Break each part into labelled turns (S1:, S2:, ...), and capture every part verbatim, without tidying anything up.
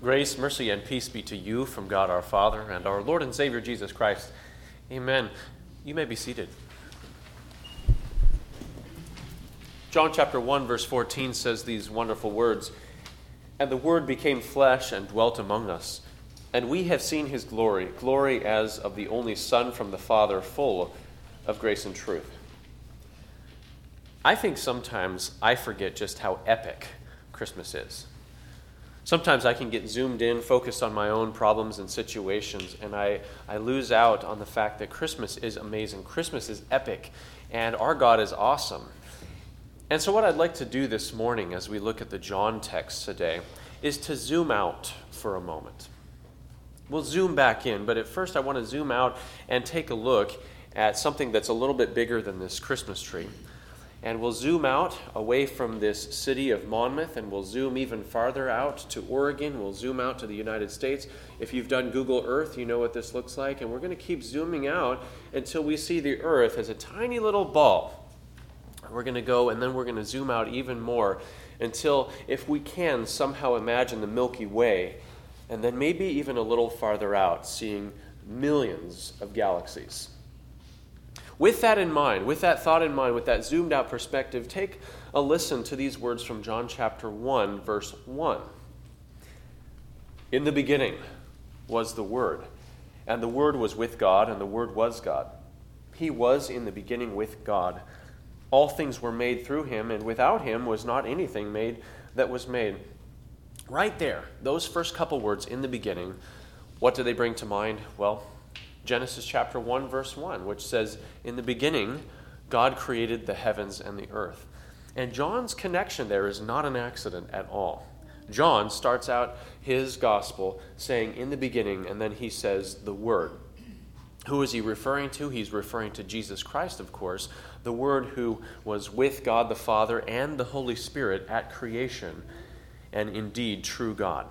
S1: Grace, mercy, and peace be to you from God our Father and our Lord and Savior Jesus Christ. Amen. You may be seated. John chapter one, verse fourteen says these wonderful words, "And the Word became flesh and dwelt among us, and we have seen his glory, glory as of the only Son from the Father, full of grace and truth." I think sometimes I forget just how epic Christmas is. Sometimes I can get zoomed in, focused on my own problems and situations, and I, I lose out on the fact that Christmas is amazing. Christmas is epic, and our God is awesome. And so what I'd like to do this morning as we look at the John text today is to zoom out for a moment. We'll zoom back in, but at first I want to zoom out and take a look at something that's a little bit bigger than this Christmas tree. And we'll zoom out away from this city of Monmouth, and we'll zoom even farther out to Oregon. We'll zoom out to the United States. If you've done Google Earth, you know what this looks like. And we're going to keep zooming out until we see the Earth as a tiny little ball. We're going to go, and then we're going to zoom out even more until, if we can, somehow imagine the Milky Way, and then maybe even a little farther out, seeing millions of galaxies. With that in mind, with that thought in mind, with that zoomed out perspective, take a listen to these words from John chapter one, verse one. "In the beginning was the Word, and the Word was with God, and the Word was God. He was in the beginning with God. All things were made through him, and without him was not anything made that was made." Right there, those first couple words, "in the beginning," what do they bring to mind? Well, Genesis chapter one, verse one, which says, "In the beginning, God created the heavens and the earth." And John's connection there is not an accident at all. John starts out his gospel saying, "In the beginning," and then he says, "the Word." Who is he referring to? He's referring to Jesus Christ, of course, the Word who was with God the Father and the Holy Spirit at creation, and indeed true God.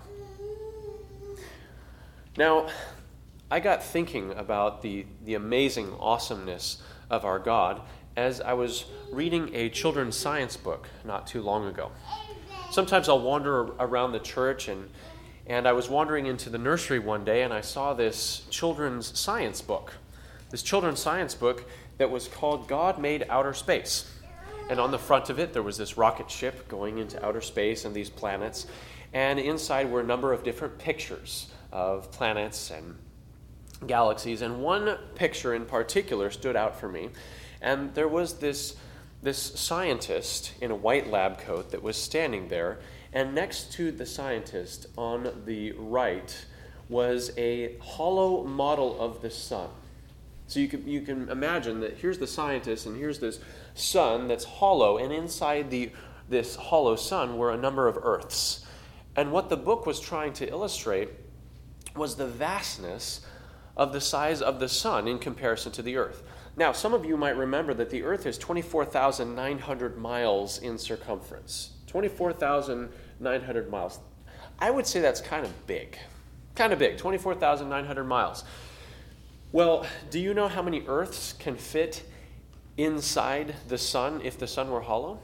S1: Now, I got thinking about the, the amazing awesomeness of our God as I was reading a children's science book not too long ago. Sometimes I'll wander around the church, and, and I was wandering into the nursery one day, and I saw this children's science book. This children's science book that was called God Made Outer Space. And on the front of it, there was this rocket ship going into outer space and these planets. And inside were a number of different pictures of planets and galaxies, and one picture in particular stood out for me. And there was this, this scientist in a white lab coat that was standing there, and next to the scientist on the right was a hollow model of the sun. So you can, you can imagine that here's the scientist, and here's this sun that's hollow, and inside the this hollow sun were a number of Earths. And what the book was trying to illustrate was the vastness of the size of the sun in comparison to the Earth. Now, some of you might remember that the Earth is twenty-four thousand nine hundred miles in circumference. twenty-four thousand nine hundred miles. I would say that's kind of big. Kind of big, twenty-four thousand nine hundred miles. Well, do you know how many Earths can fit inside the sun if the sun were hollow?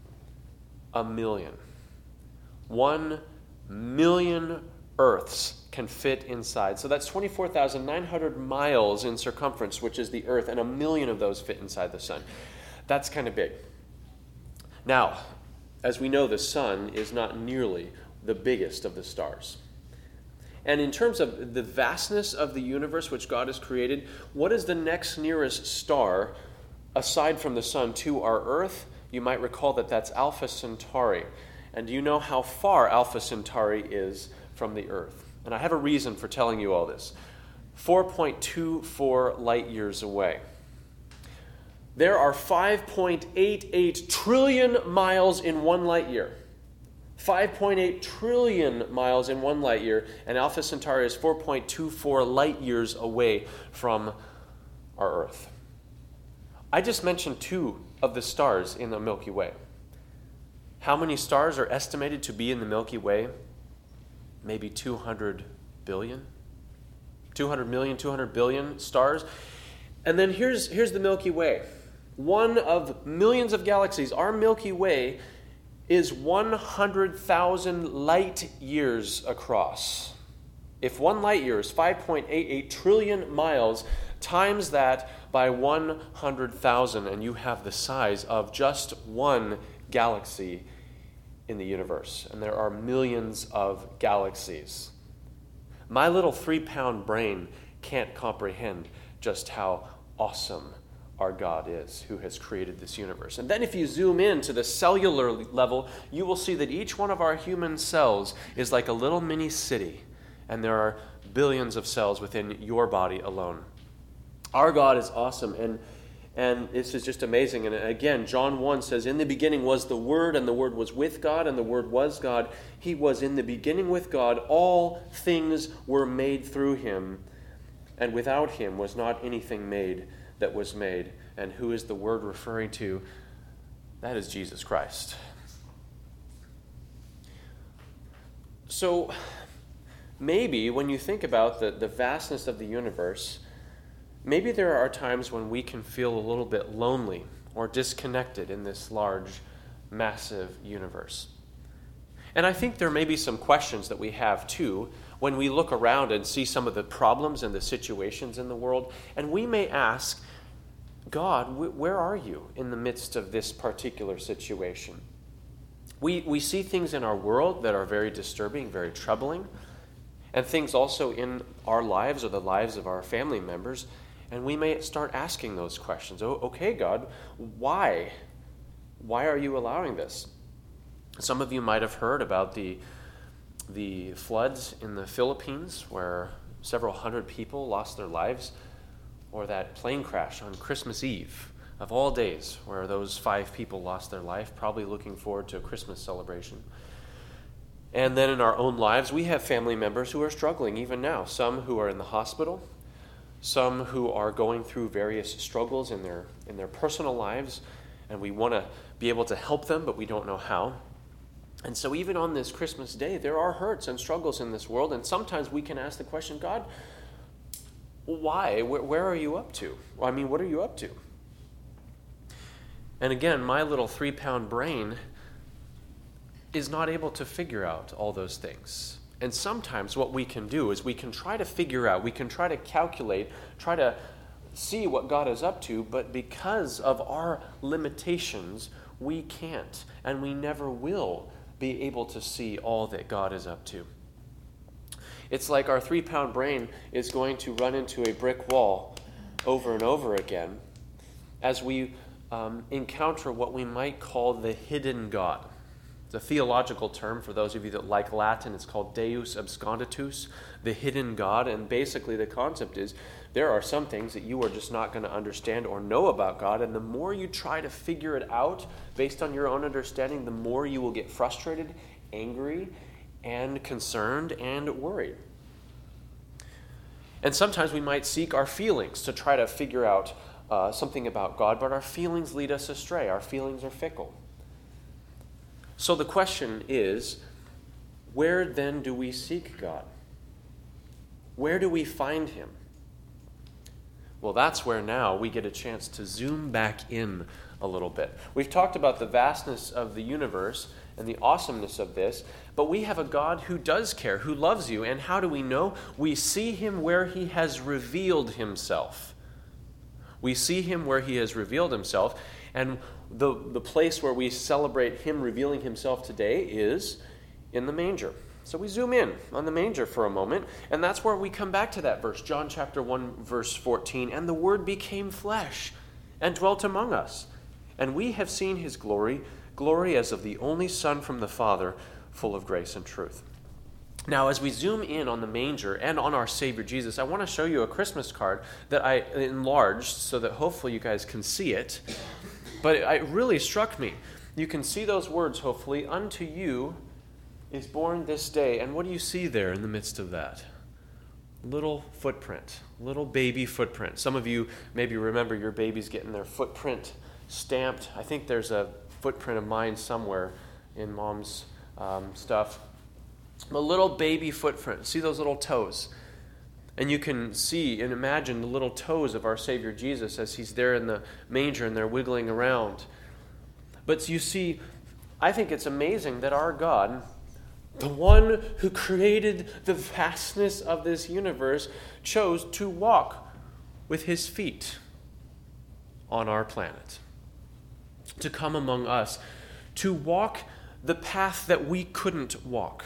S1: A million. One million Earths can fit inside. So that's twenty-four thousand nine hundred miles in circumference, which is the Earth, and a million of those fit inside the sun. That's kind of big. Now, as we know, the sun is not nearly the biggest of the stars. And in terms of the vastness of the universe which God has created, what is the next nearest star aside from the sun to our Earth? You might recall that that's Alpha Centauri. And do you know how far Alpha Centauri is from the Earth? And I have a reason for telling you all this. four point two four light years away. There are five point eight eight trillion miles in one light year. five point eight trillion miles in one light year, and Alpha Centauri is four point two four light years away from our Earth. I just mentioned two of the stars in the Milky Way. How many stars are estimated to be in the Milky Way? Maybe two hundred billion? two hundred million, two hundred billion stars. And then here's, here's the Milky Way. One of millions of galaxies. Our Milky Way is one hundred thousand light years across. If one light year is five point eight eight trillion miles, times that by one hundred thousand, and you have the size of just one galaxy in the universe. And there are millions of galaxies. My little three-pound brain can't comprehend just how awesome our God is, who has created this universe. And then if you zoom in to the cellular level, you will see that each one of our human cells is like a little mini city, and there are billions of cells within your body alone. Our God is awesome, and and this is just amazing. And again, John one says, "In the beginning was the Word, and the Word was with God, and the Word was God. He was in the beginning with God. All things were made through him, and without him was not anything made that was made." And who is the Word referring to? That is Jesus Christ. So maybe when you think about the, the vastness of the universe, maybe there are times when we can feel a little bit lonely or disconnected in this large, massive universe. And I think there may be some questions that we have too when we look around and see some of the problems and the situations in the world. And we may ask, God, where are you in the midst of this particular situation? We, we see things in our world that are very disturbing, very troubling, and things also in our lives or the lives of our family members. And we may start asking those questions. Oh, okay, God, why? Why are you allowing this? Some of you might have heard about the, the floods in the Philippines where several hundred people lost their lives, or that plane crash on Christmas Eve of all days where those five people lost their life, probably looking forward to a Christmas celebration. And then in our own lives, we have family members who are struggling even now, some who are in the hospital, some who are going through various struggles in their in their personal lives, and we want to be able to help them, but we don't know how. And so even on this Christmas day, there are hurts and struggles in this world, and sometimes we can ask the question, God, why? Where, where are you up to? Well, I mean, what are you up to? And again, my little three-pound brain is not able to figure out all those things. And sometimes what we can do is we can try to figure out, we can try to calculate, try to see what God is up to, but because of our limitations, we can't, and we never will be able to see all that God is up to. It's like our three-pound brain is going to run into a brick wall over and over again as we um, encounter what we might call the hidden God. It's a theological term for those of you that like Latin. It's called Deus absconditus, the hidden God. And basically the concept is there are some things that you are just not going to understand or know about God. And the more you try to figure it out based on your own understanding, the more you will get frustrated, angry, and concerned and worried. And sometimes we might seek our feelings to try to figure out uh, something about God, but our feelings lead us astray. Our feelings are fickle. So the question is, where then do we seek God? Where do we find him? Well, that's where now we get a chance to zoom back in a little bit. We've talked about the vastness of the universe and the awesomeness of this, but we have a God who does care, who loves you. And how do we know? We see him where he has revealed himself. We see him where he has revealed himself. And the, the place where we celebrate him revealing himself today is in the manger. So we zoom in on the manger for a moment, and that's where we come back to that verse, John chapter one, verse fourteen. And the Word became flesh and dwelt among us. And we have seen his glory, glory as of the only Son from the Father, full of grace and truth. Now, as we zoom in on the manger and on our Savior Jesus, I want to show you a Christmas card that I enlarged so that hopefully you guys can see it. But it really struck me. You can see those words, hopefully. Unto you is born this day. And what do you see there in the midst of that? Little footprint, little baby footprint. Some of you maybe remember your babies getting their footprint stamped. I think there's a footprint of mine somewhere in Mom's um, stuff. A little baby footprint. See those little toes? And you can see and imagine the little toes of our Savior Jesus as he's there in the manger and they're wiggling around. But you see I think it's amazing that our God, the one who created the vastness of this universe, chose to walk with his feet on our planet, to come among us, to walk the path that we couldn't walk.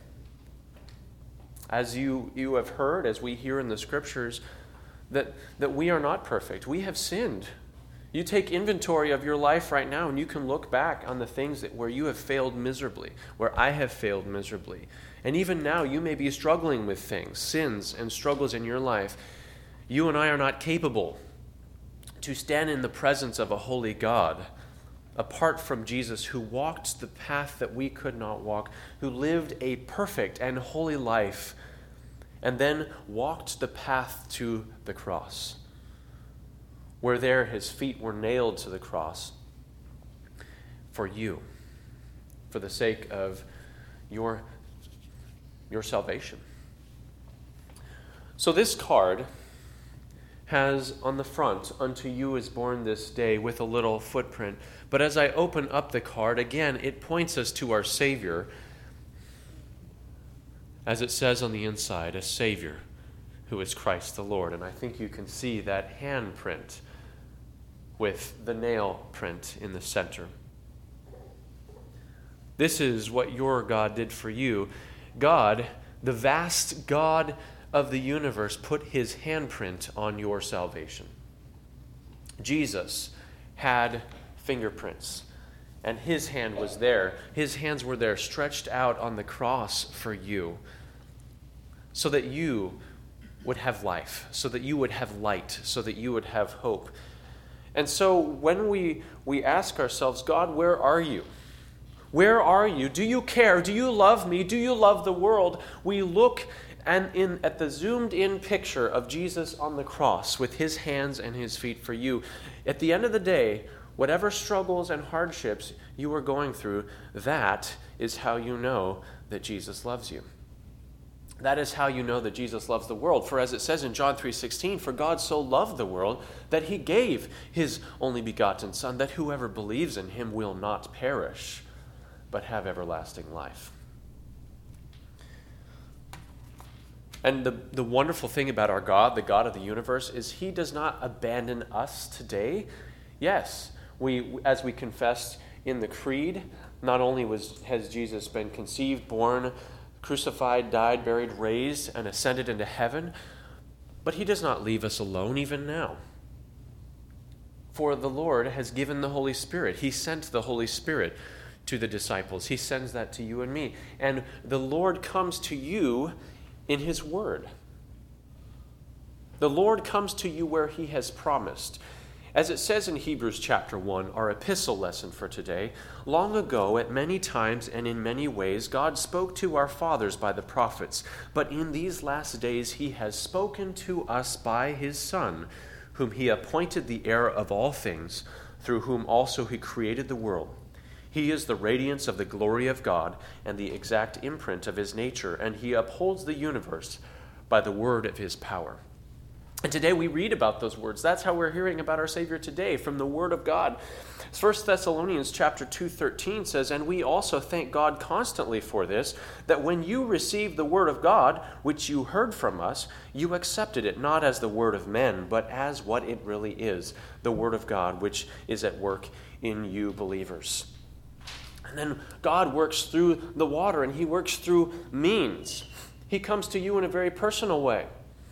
S1: As you, you have heard, as we hear in the scriptures, that, that we are not perfect. We have sinned. You take inventory of your life right now, and you can look back on the things that where you have failed miserably, where I have failed miserably. And even now, you may be struggling with things, sins and struggles in your life. You and I are not capable to stand in the presence of a holy God, apart from Jesus, who walked the path that we could not walk, who lived a perfect and holy life, and then walked the path to the cross, where there his feet were nailed to the cross for you, for the sake of your, your salvation. So this card has on the front, "Unto you is born this day," with a little footprint. But as I open up the card, again, it points us to our Savior. As it says on the inside, a Savior who is Christ the Lord. And I think you can see that handprint with the nail print in the center. This is what your God did for you. God, the vast God of the universe, put his handprint on your salvation. Jesus had fingerprints, and his hand was there. His hands were there, stretched out on the cross for you, so that you would have life, so that you would have light, so that you would have hope. And so when we, we ask ourselves, God, where are you? Where are you? Do you care? Do you love me? Do you love the world? We look and in at the zoomed-in picture of Jesus on the cross with his hands and his feet for you. At the end of the day, whatever struggles and hardships you are going through, that is how you know that Jesus loves you. That is how you know that Jesus loves the world. For as it says in John three sixteen, "For God so loved the world that he gave his only begotten Son, that whoever believes in him will not perish, but have everlasting life." And the, the wonderful thing about our God, the God of the universe, is he does not abandon us today. Yes, we, as we confessed in the Creed, not only was has Jesus been conceived, born, crucified, died, buried, raised, and ascended into heaven, but he does not leave us alone even now. For the Lord has given the Holy Spirit. He sent the Holy Spirit to the disciples. He sends that to you and me. And the Lord comes to you in his word. The Lord comes to you where he has promised. As it says in Hebrews chapter one, our epistle lesson for today, long ago, at many times and in many ways, God spoke to our fathers by the prophets, but in these last days he has spoken to us by his Son, whom he appointed the heir of all things, through whom also he created the world. He is the radiance of the glory of God and the exact imprint of his nature, and he upholds the universe by the word of his power. And today we read about those words. That's how we're hearing about our Savior today, from the Word of God. First Thessalonians chapter two thirteen says, "And we also thank God constantly for this, that when you received the Word of God, which you heard from us, you accepted it not as the word of men, but as what it really is, the Word of God, which is at work in you believers." And then God works through the water, and he works through means. He comes to you in a very personal way.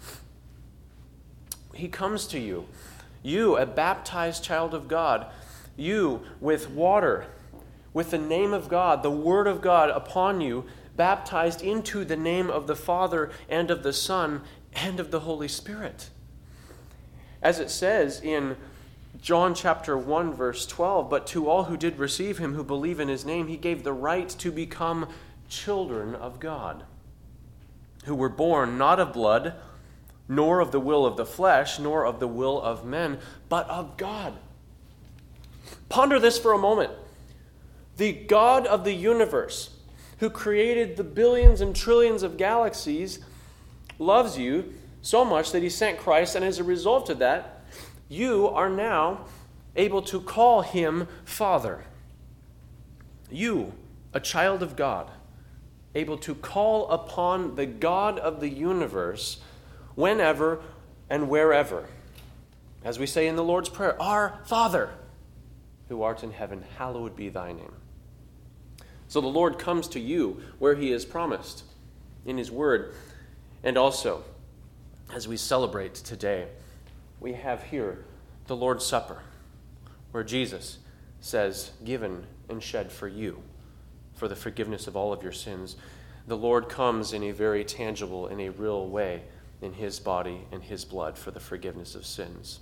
S1: He comes to you, you, a baptized child of God, you with water, with the name of God, the Word of God upon you, baptized into the name of the Father and of the Son and of the Holy Spirit. As it says in John chapter one, verse twelve, "But to all who did receive him, who believe in his name, he gave the right to become children of God, who were born not of blood, nor of the will of the flesh, nor of the will of men, but of God." Ponder this for a moment. The God of the universe, who created the billions and trillions of galaxies, loves you so much that he sent Christ, and as a result of that, you are now able to call him Father. You, a child of God, able to call upon the God of the universe whenever and wherever. As we say in the Lord's Prayer, Our Father, who art in heaven, hallowed be thy name. So the Lord comes to you where he is promised, in his word. And also, as we celebrate today, we have here the Lord's Supper, where Jesus says, given and shed for you, for the forgiveness of all of your sins. The Lord comes in a very tangible, in a real way, in his body and his blood for the forgiveness of sins.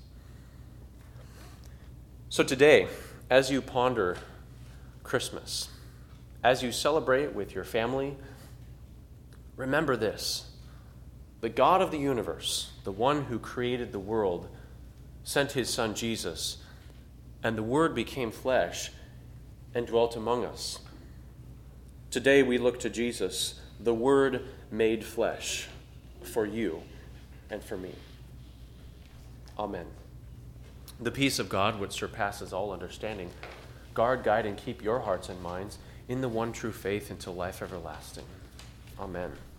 S1: So today, as you ponder Christmas, as you celebrate with your family, remember this: the God of the universe, the one who created the world, sent his Son Jesus, and the Word became flesh and dwelt among us. Today we look to Jesus, the Word made flesh, for you and for me. Amen. The peace of God, which surpasses all understanding, guard, guide, and keep your hearts and minds in the one true faith until life everlasting. Amen.